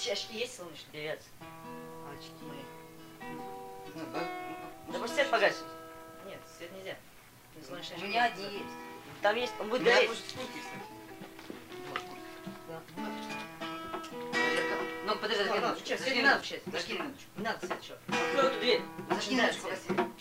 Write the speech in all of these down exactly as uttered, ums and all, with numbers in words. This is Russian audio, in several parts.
очки есть солнечные? Привет. Очки. Ну, да. Да может свет погасить? Нет, свет нельзя. Не солнечные У очки. меня один есть. Там есть, он У будет меня гореть. может сколько есть такие? Да. Ну, подожди, Ну, зажги надо, минуточку. что, свет Зажги не надо минуточку. включать. Зажги минуточку. Не надо свет, что? Открой эту дверь. Зажги Да, минуточку, свет. погоди.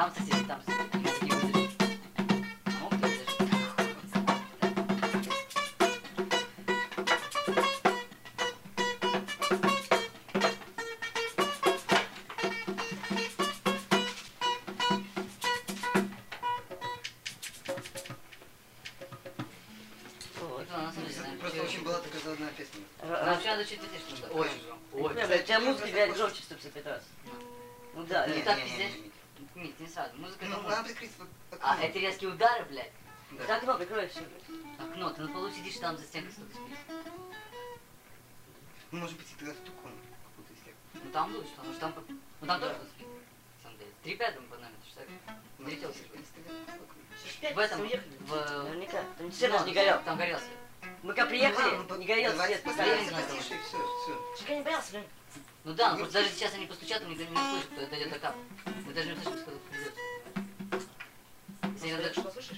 Там соседи, там соседи. Они такие выдержат. А могут выдержать? Вот. Это на самом деле, знаешь, Просто чё- очень была такая заодная песня. Ну, Р- вообще надо чуть тише, надо. Очень громко. Бля, Очень. бля, у тебя музыка играет громче сто пятьдесят пять раз. Ну да, Не, да. так пиздец. Мить, не сразу. Музыка Ну, это надо музыка. прикрыть вот А, окно. это резкие удары, блядь. Да. Так, окно прикрой все. Окно, ты на полу сидишь, там за стенкой кто-то спит. Ну, может быть, и тогда в ту комнату какую-то из тех. Ну там лучше, потому что там, по- ну там тоже кто-то спит. На самом деле. Три пять по номеру, что так? Ну, Летел если себе. бы стоял в окне. Пять, В этом, уехали. в... Наверняка. Там свет даже не горел. Там горел свет. Мы как Ну, приехали, ладно, не горел давайте свет. постараемся Правильно. потише, и все, все. Чекай, не боялся, блин. Ну да, ну просто даже сейчас они постучат, мы никто не услышит, кто это идет до кап. Мы даже не услышим, кто придет. Если я Что слышишь?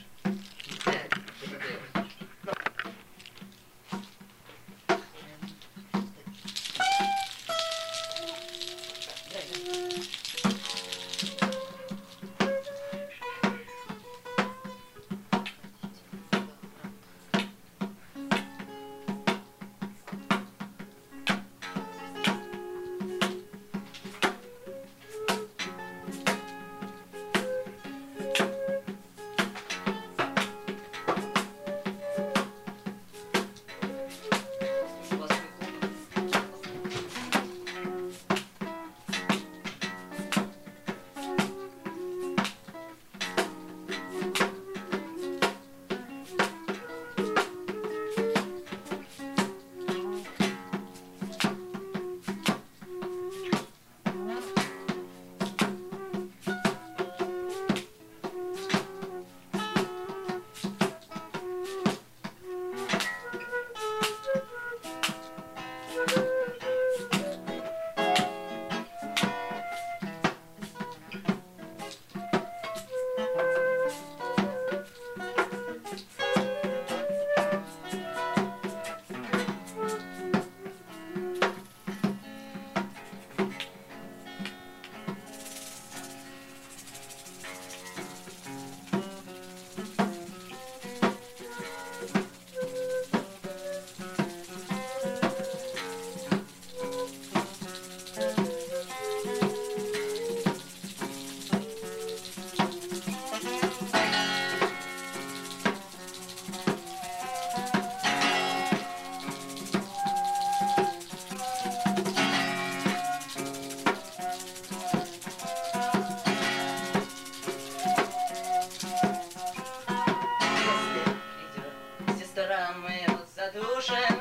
Сестра, мы его задушим.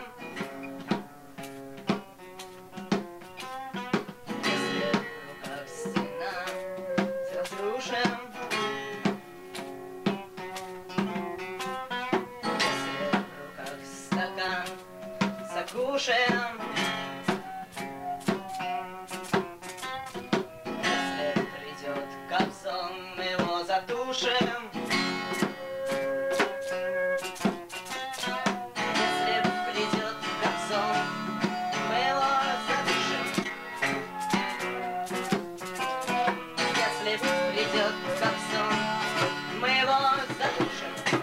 Если в руках стена, разрушим. Если в руках стакан, закушаем. Если придет Кобзон, мы его задушим. Если придет Кобзон, мы его задушим. Если придет Кобзон, мы его задушим.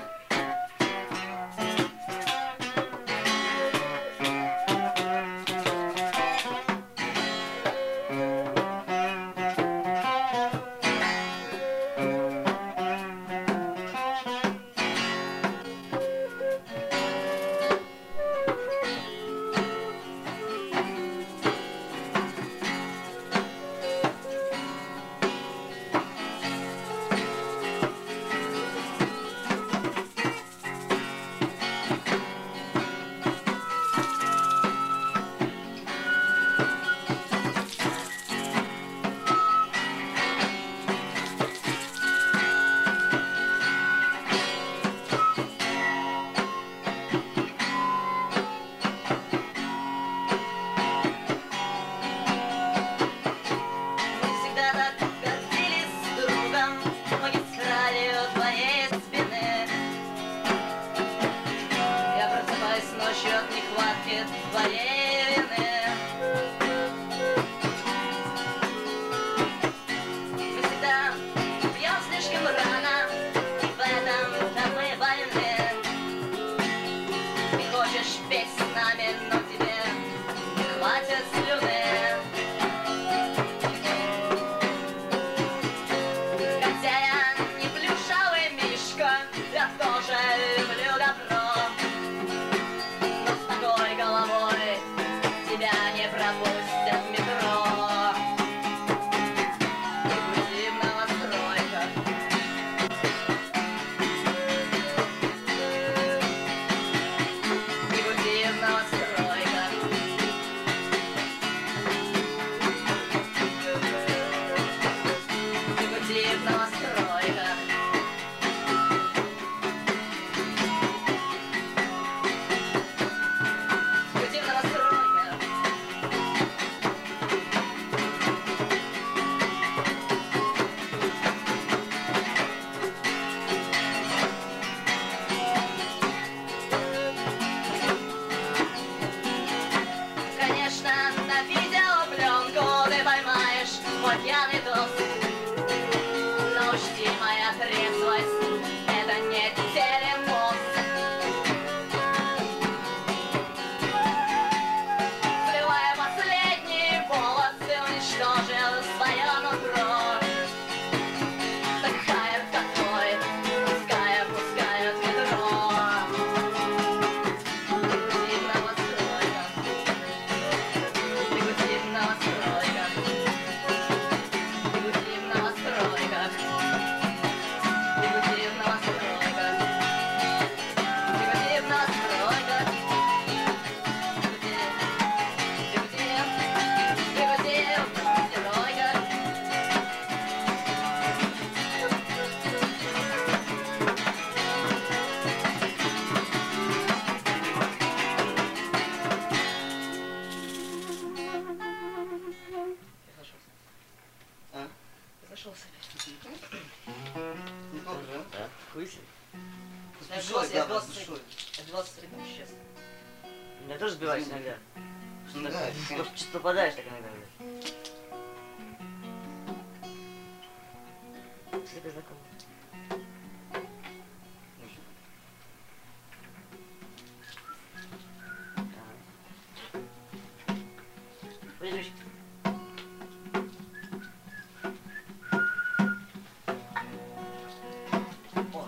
Хотя я не плюшевый мишка, я тоже люблю добро. Но с такой головой тебя не пропустят в метро. Не крути в новостройках. Не крути в новостройках. Не крути в новостройках. Крути в новостройках. Конечно, на видеопленку ты поймаешь мой пьяный тост. Но учти, моя трезвость — это не телемост. Сливая последние волосы, уничтожил свое нутро. Такая, какой, пускай опускают метро. Крути в новостройках. Крути в новостройках. Крути в новостройках. Крути в новостройках. Крути в новостройках. Крути, крути, крути в новостройках. А? Зашелся. Неплохо, да? Да, хуй себе. Я Душой, сбился, я да, сбился. душой. Я двадцать секунд исчез. Меня тоже сбиваешь иногда. Ну да, Так, конечно. что- что попадаешь так иногда. блядь. Тебе знакомо. Ага. Пойдем еще. О,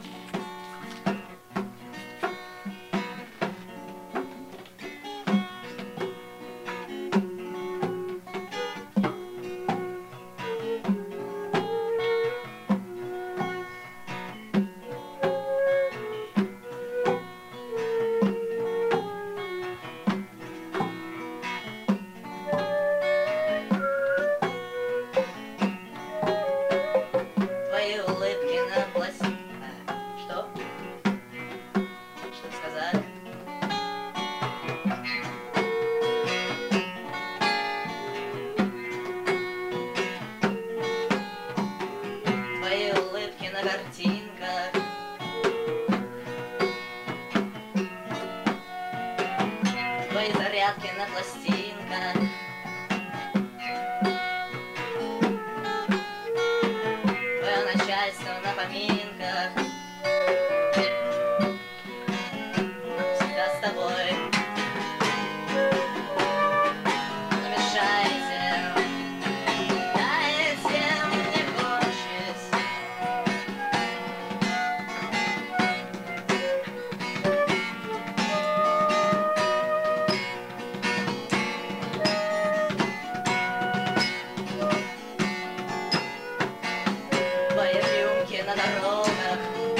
твои улыбки на пласе. А, что? Что сказали? Твои улыбки на картинках. Твои зарядки на пластинках. Твое начальство на поминках. Всегда с тобой. Не мешайте. Дайте мне кончить. Твои рюмки на дорогах.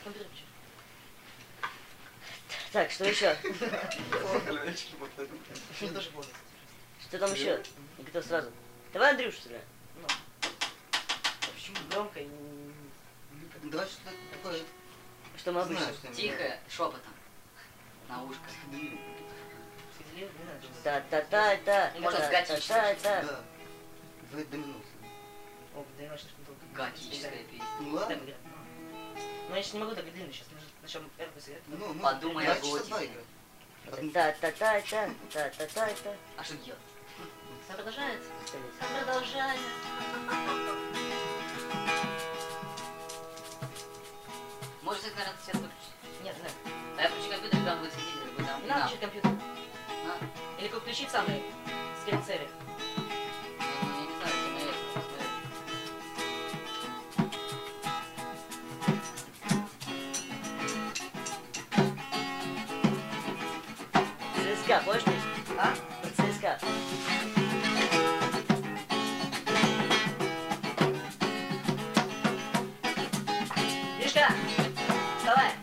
компьютерчик. Так, что еще? Мне тоже плохо. Что там еще? Кто сразу? Давай Андрюшу сыграем. Ну. А почему громко и... не- Давай что-то такое. Что мы обычно? Знаешь, что я Тихо, шепотом. На ушко. имею. Фиделев, не знаю, что- Та-та-та-та. Можно с готической. та-та-та. Да. В доминус. О, да, я что-то долго. Готическая песня. Ну Да, ладно. играть. Ну, я сейчас не могу так длинно, сейчас начнем эрку сыграть. Ну, ну, Подумай давай о часа готике. два играть. Одну- Та-та-та-та. Та-та-та-та. А что делать? Все продолжается. Все продолжается. Может, это, наверное, свет выключить? Нет, нет. А я включу компьютер, и там будет сидеть, или будет там Не и надо нам. включить компьютер. А? Или как включить самый скринсейвер. Ну, я не знаю, где наверх, посмотрим. ЦСКА, помнишь песню? А? Про ЦСКА. Мишка, вставай.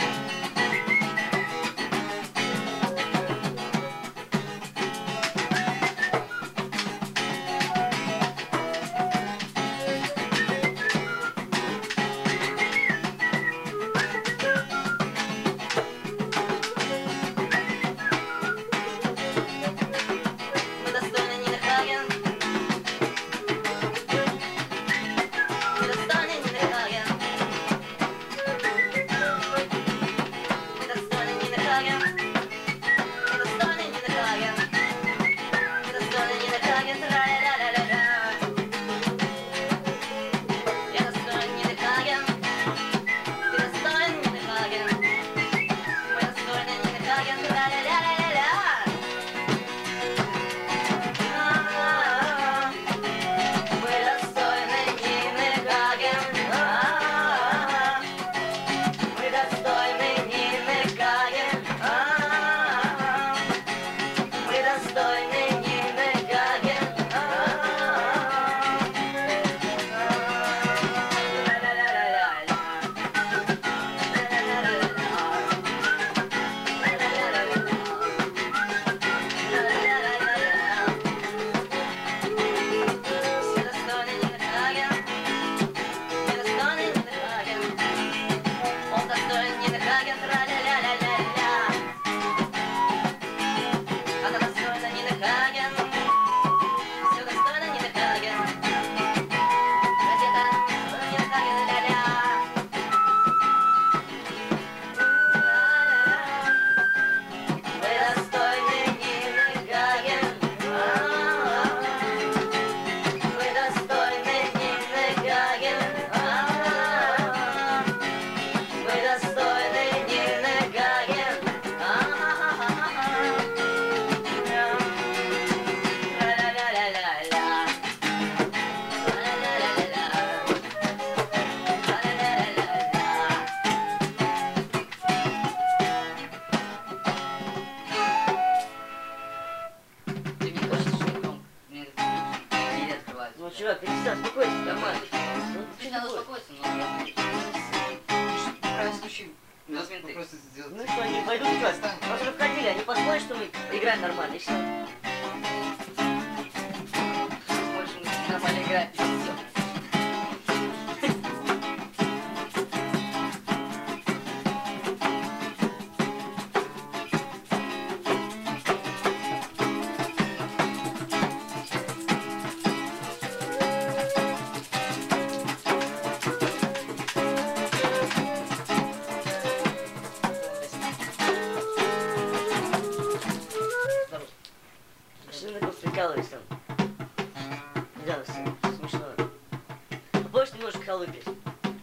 Мы достойны Нины Хаген. Мы достойны Нины Хаген. Мы достойны Нины Хаген. Мы достойны Нины Хаген. Мы достойны Нины Хаген. Тра-ля-ля-ля-ля-ля. Я достоин Нины Хаген. Ты достоин Нины Хаген. Мы достойны Нины Хаген. Тра-ля-ля-ля-ля-ля. Мы достойны Нины Хаген. Мы достойны Нины Хаген. Мы достойны Нины Хаген. Все достойны Нины Хаген. Мы достойны Нины Хаген. Он достоин Нины Хаген. Тра-ля-ля-ля-ля-ля. Она достойна Нины Хаген. Все достойно Нины Хаген. Газета Нины Хаген. Ля-ля. Мы достойны Нины Хаген. Мы достойны Нины Хаген. Мы достойны Нины Хаген. Ла-ла-ла-ла-ла-ла. Ла-ла-ла-ла-ла. Ла-ла-ла-ла-ла. Ты не хочешь, чтобы громко? Мне двери открываются. Ну, чувак, перестань, успокойся, нормально. Ну, Чуть что надо такое? успокоиться, но... В крайнем случае, Раз менты. просто сделать. Ну что, они пойдут играть? Мы уже входили, они посмотрят, что мы играем нормально, и все. Больше мы нормально играем. и всё. Что ты такой прикалываешься там? Да, с- смешно. А помнишь, немножко халвы петь?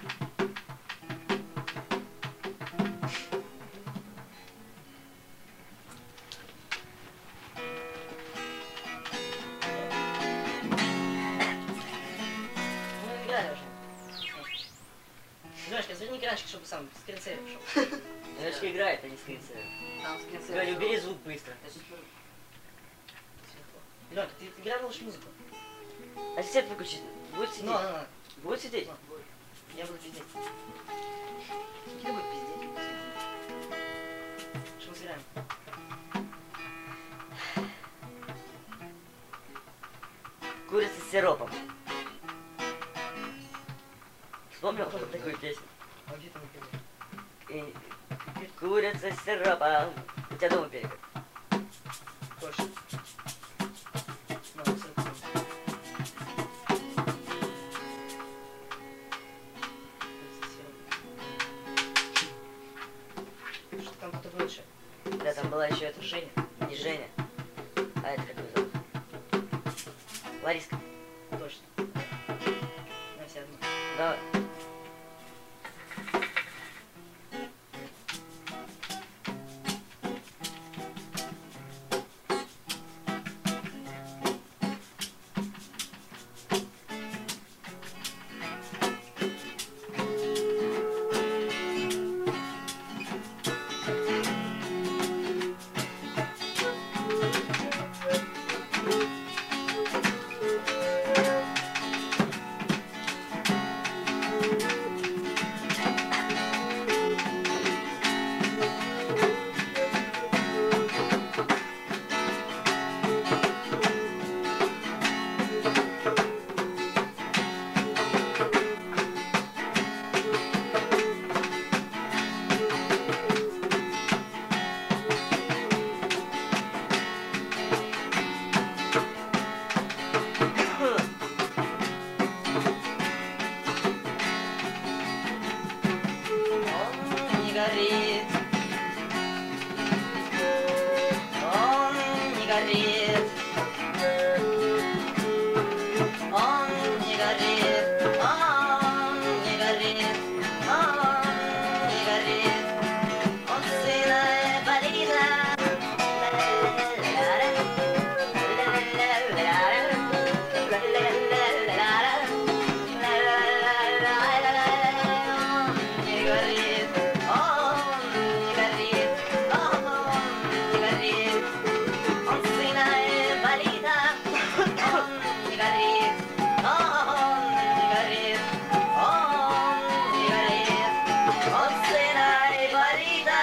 Мы играли уже. Знаешь, разверни экранчик, чтобы сам скринсейвер шел. Девочка играет, а не скринсейвер. Там скринсейвер. Галя, убери звук быстро. Я сейчас скажу. Ленка, ты ты играл лишь музыку? А свет выключи. Будет сидеть? Ну, ну, Будет сидеть? ну. Я буду сидеть. Ты будешь играем. Курица с сиропом. Вспомнил такую песню? А где там пели? И курица с сиропом. У тебя дома пели? Точно. Ну, вот это. Что там кто лучше? Да, там была еще эта Женя. Не Женя. А это как ее зовут? Лариска. Точно. На все одно. Давай. Он не горит. Он не горит. Он не горит. Он не горит. Он не горит. Он сына инвалида. Он не горит. Он не горит. Он не горит. Он сына инвалида. Он не горит. Он не горит. Он не горит. Он сына инвалида.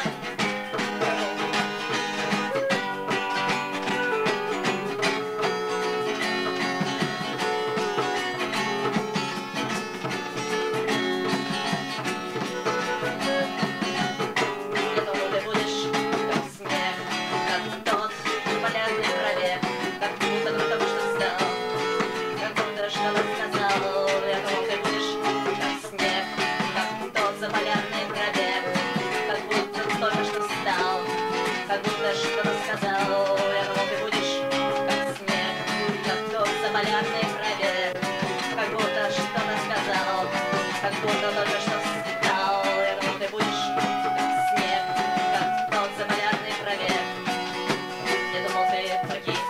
Я думал, ты будешь как снег, как тот в полярной траве, как будто до того, что стал, как будто что-то сказал. Я думал, ты будешь как снег, как тот за полярной траве, как будто только что встал, как будто что-то сказал. Я думал, ты будешь как снег, как тот за полярной траве, как будто что-то сказал, как будто только что встал. Я думал, ты будешь как снег, как тот за полярной траве. Я думал, ты прикинь.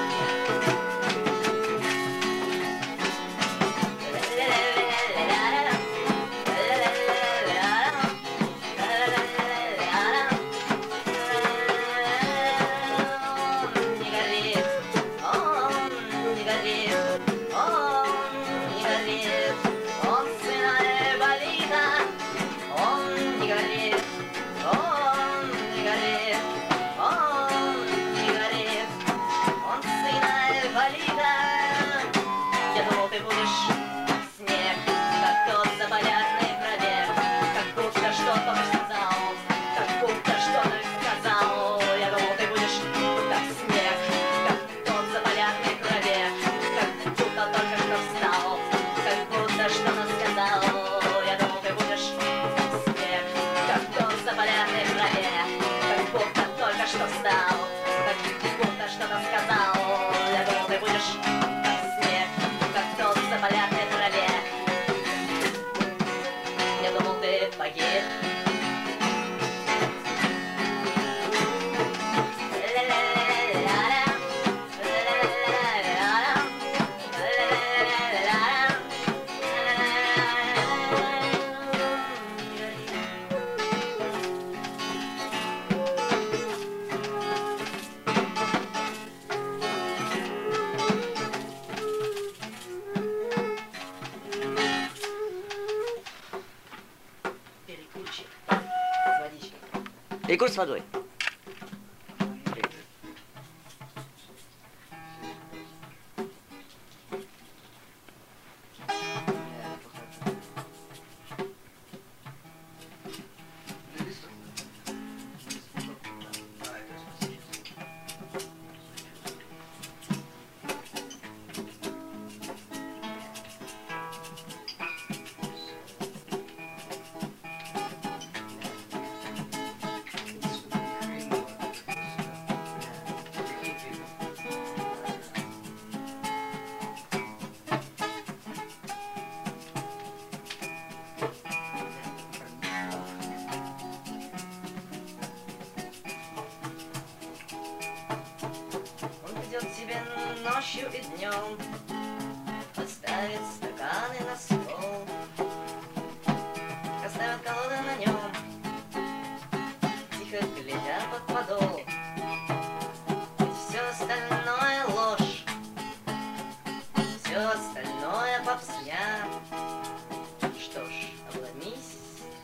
Он не горит, он не горит, он не горит, он сына инвалида. Он не горит, он не горит, он не горит, он сына инвалида. Я думал, ты будешь как снег, как тот за полярной траве, как будто что-то сказал, как будто что-то сказал. Я думал, ты будешь как снег, как тот за полярной траве, как будто только что встал, как будто что-то сказал. Я думал, ты будешь как снег, как тот за полярной траве, как будто только что встал, как будто что-то сказал. Я думал, ты будешь как снег, как тот за полярной траве. Я думал, ты погиб. Перекурчик с водичкой. Перекур с водой. тебе ночью и днем поставит стаканы на стол, оставят колоды на нем, тихо глядя под подол. Ведь все остальное ложь, все остальное попсня. Что ж, обломись,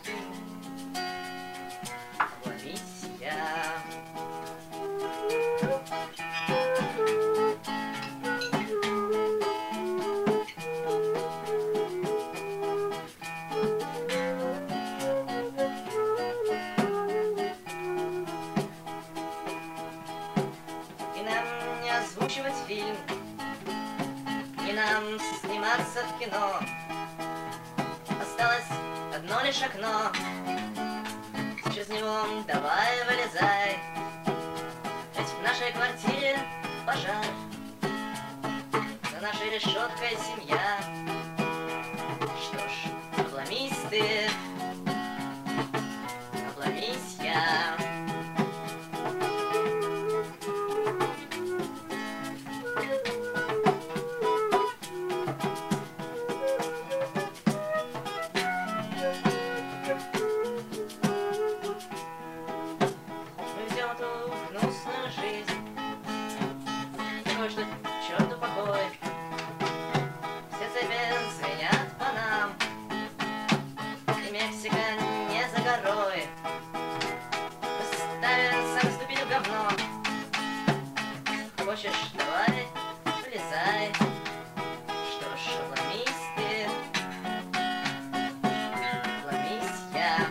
обломись я. И нам не озвучивать фильм, и нам сниматься в кино. Осталось одно лишь окно, через него давай вылезай. Ведь в нашей квартире пожар, за нашей решеткой семья. Что ж, обломись ты, обломись я. Мы ведем эту гнусную жизнь, такой, что черту покой. Все цепи звенят по нам, и Мексика не за горой. Мы ставим, сами ступили в говно. Хочешь, давай, вылезай. Что ж, обломись ты, обломись я.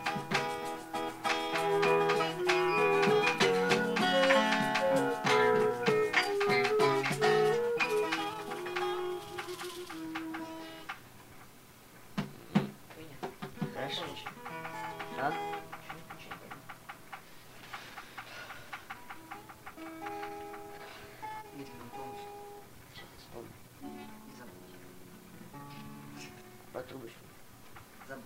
Хорошо. А? Видите, не помощь. Вспомни. Не забудь. Про трубочку. Забудь.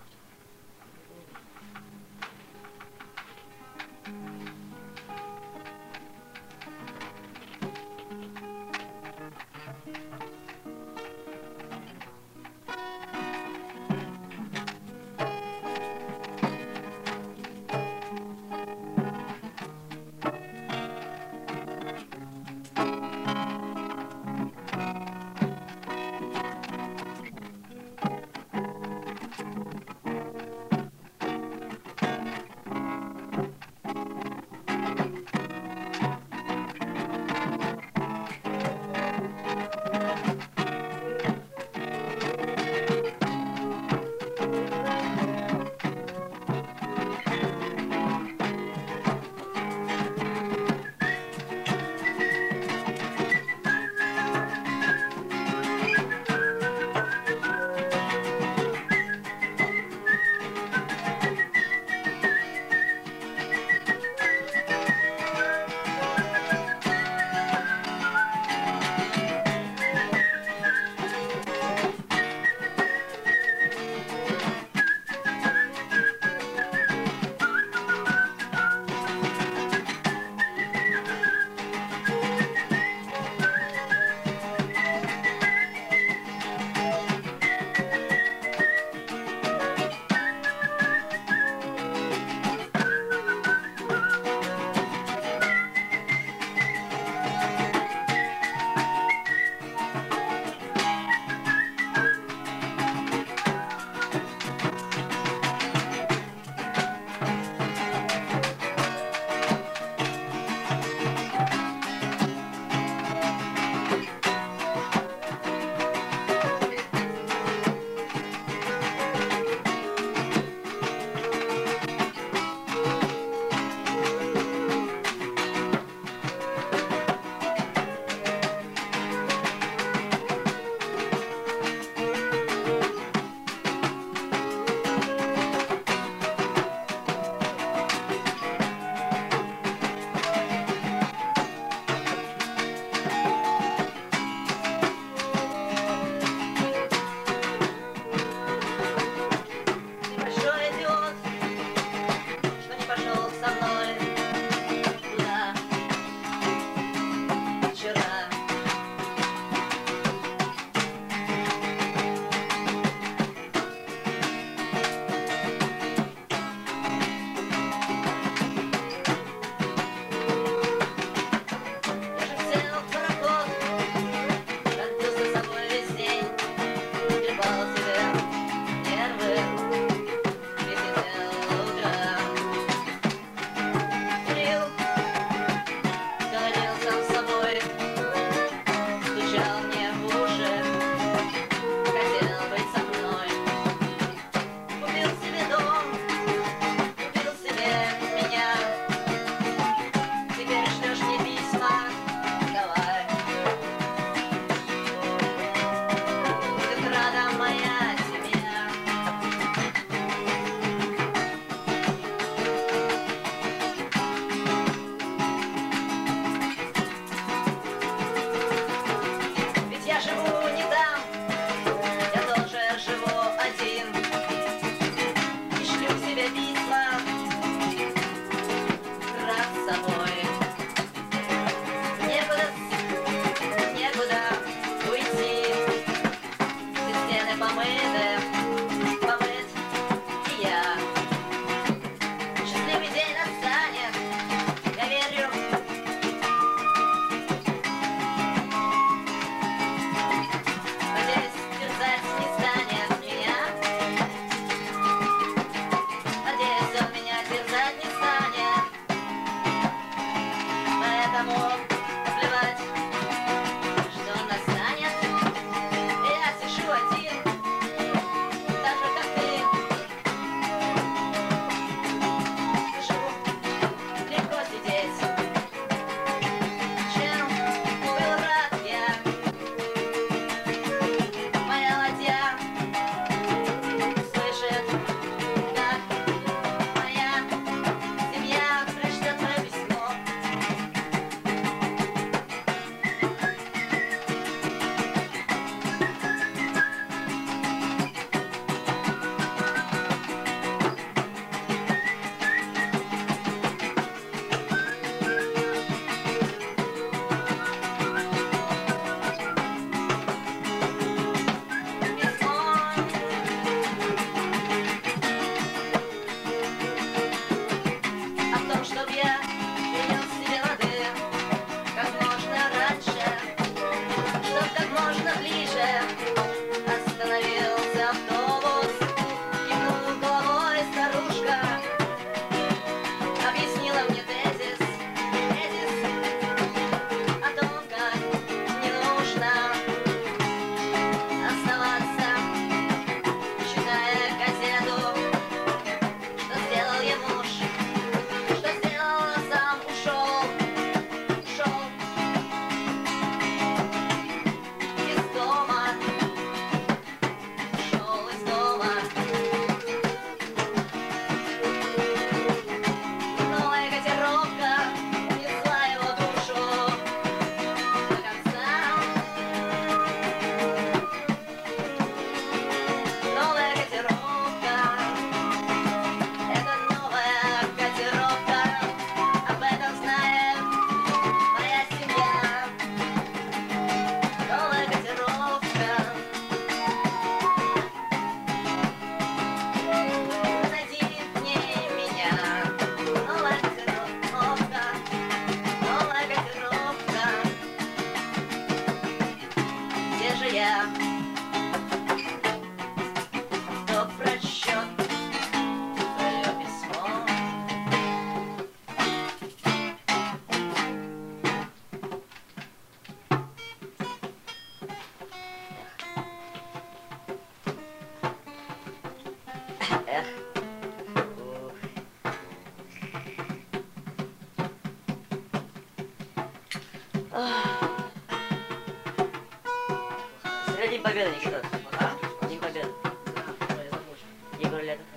Сегодня День Победы не считается. А? День Победы. Ой, я забочу. Егор Летов.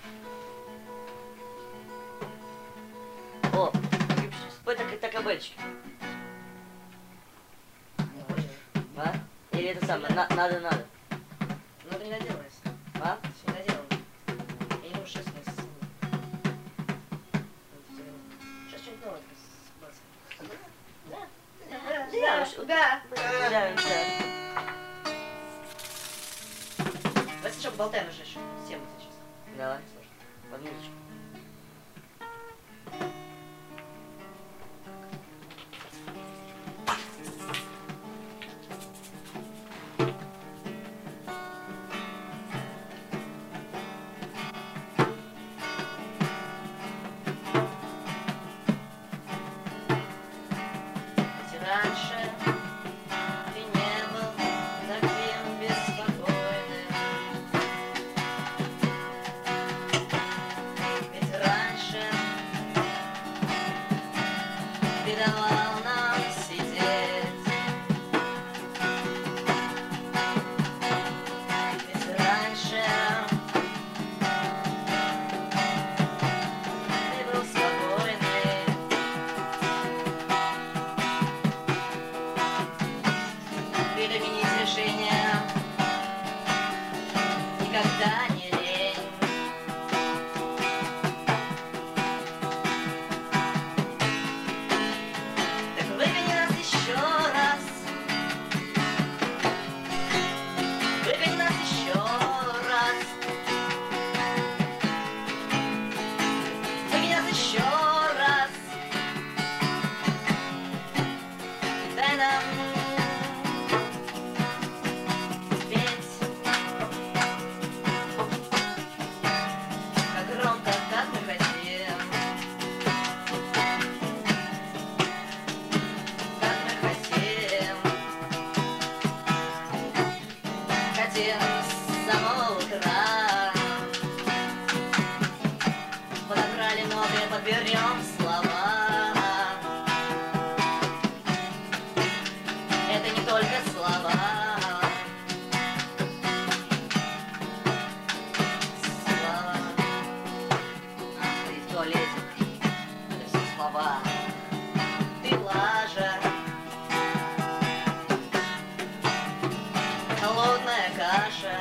О, спой так, такобельчики. А? Или это самое, на, надо, надо. Ну это не доделывается. А? Все не доделано. Я не могу шесть месяцев. Сейчас что-нибудь новое такое. Да. Да. Да. Да. Да, да. Давай сначала поболтаем уже еще. Тему сейчас. Давай, слушай. По минуточку. Ведь раньше ты не был таким беспокойным. Ведь раньше ты давал нам сидеть. Ведь раньше ты был спокойный. Переменить решение никогда не лень. Так выгони нас еще раз. Выгони нас еще раз. Выгони нас еще раз. Дай нам петь. Как громко, как мы хотим. Как мы хотим. Хотим с самого утра. Подобрали ноты, подберем слова. Это не только слова. Слова. Ты в туалете. Это все слова. Ты лажа. Холодная каша.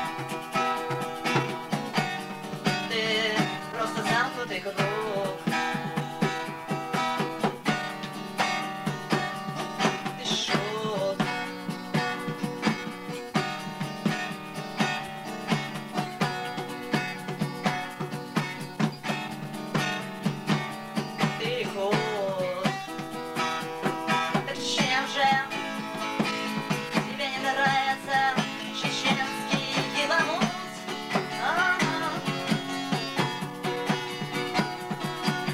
Ты просто замкнутый круг. Ты шут. Ты ход. Так чем же тебе не нравится чеченский киламут? А-а-а.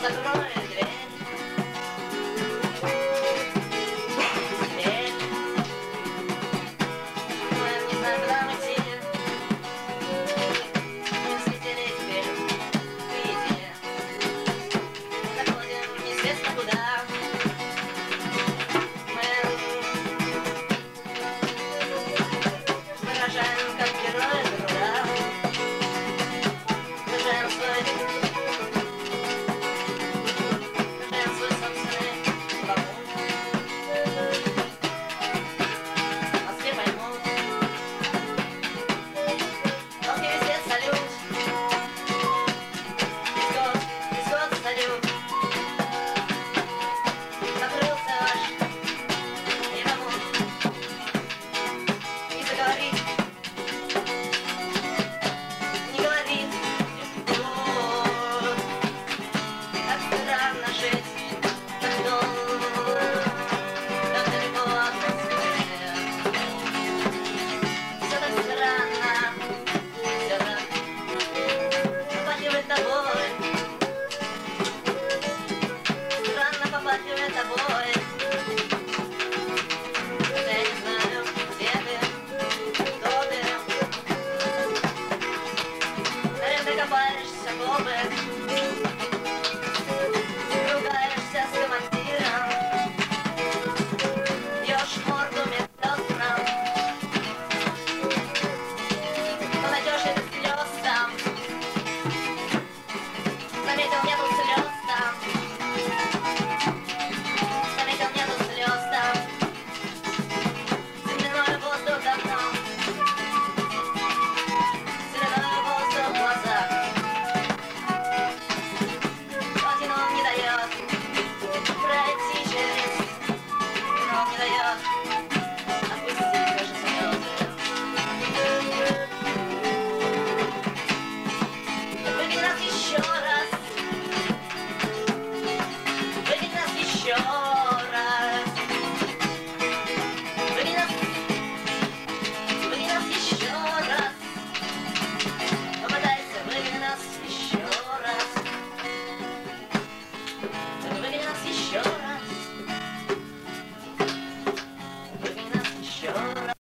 закрой